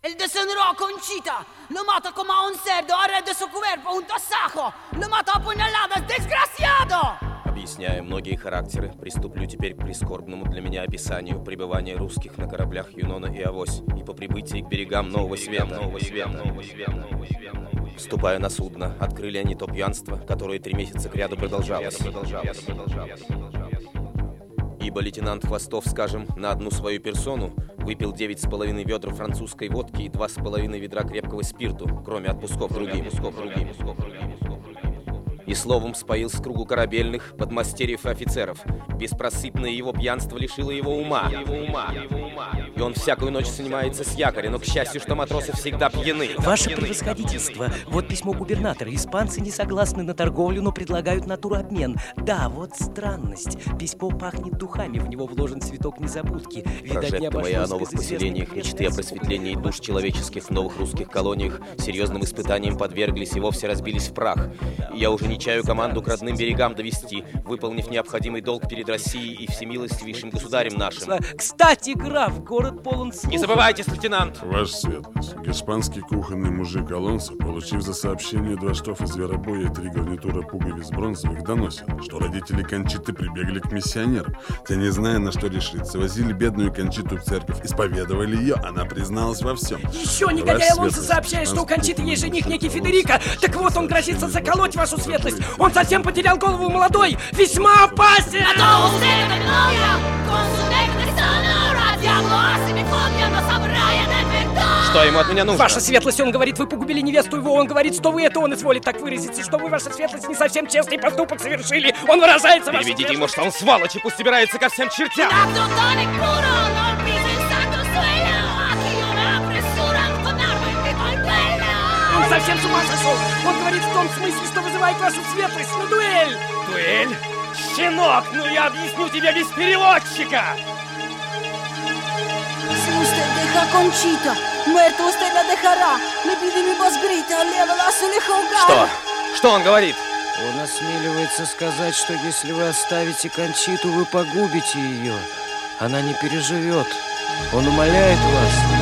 El desenterró a Conchita, lo mata como a un cerdo, arrede su cuerpo un tasajo, lo mata a puñaladas, desgraciado! Объясняя многие характеры, приступлю теперь к прискорбному для меня описанию пребывания русских на кораблях Юнона и Авось и по прибытии к берегам Нового Света. Вступая на судно, открыли они то пьянство, которое 3 месяца кряду продолжалось. Ибо лейтенант Хвостов, скажем, на одну свою персону выпил 9,5 ведра французской водки и 2,5 ведра крепкого спирту, кроме отпусков другим. И словом споил с кругу корабельных, подмастерьев и офицеров. Беспросыпное его пьянство лишило его ума. И он всякую ночь занимается с якоря, но, к счастью, что матросы всегда пьяны. Ваше превосходительство, вот письмо губернатора. Испанцы не согласны на торговлю, но предлагают натурообмен. Да, вот странность. Письмо пахнет духами, в него вложен цветок незабудки. Прожекты мои о новых поселениях, мечты о просветлении душ человеческих в новых русских колониях серьезным испытаниям подверглись и вовсе разбились в прах. И я уже не чаю команду к родным берегам довести, выполнив необходимый долг перед Россией и всемилостивейшим государем нашим. Кстати, граф, город полон слухов. Не забывайте, лейтенант! Ваша светлость, испанский кухонный мужик Алонсо, получив за сообщение 2 штофа зверобоя и 3 гарнитура пуговиц бронзовых, доносит, что родители Кончиты прибегли к миссионерам. Те, не зная, на что решиться, возили бедную Кончиту в церковь, исповедовали ее, она призналась во всем. Еще негодяй Алонсо сообщает, что у Кончиты есть жених некий Федерико. Так вот, он грозится заколоть вашу светлость. Он совсем потерял голову, молодой, весьма опасен! Что ему от меня нужно? Ваша светлость, он говорит, вы погубили невесту его, он говорит, что вы это, он изволит так выразиться, что вы, ваша светлость, не совсем честный поступок совершили. Он выражается, ваша Переведите ему, что он сволочь и пусть собирается ко всем чертям. Он совсем с ума сошел. Он говорит в том смысле, что вызывает вашу светлость на дуэль. Дуэль? Щенок, ну я объясню тебе без переводчика. Si usted deja a Conchita, muerto usted la dejará. Le pedimos grita, lévala a su hogar. Что? Что он говорит? Он осмеливается сказать, что если вы оставите Кончиту, вы погубите ее. Она не переживет. Он умоляет вас.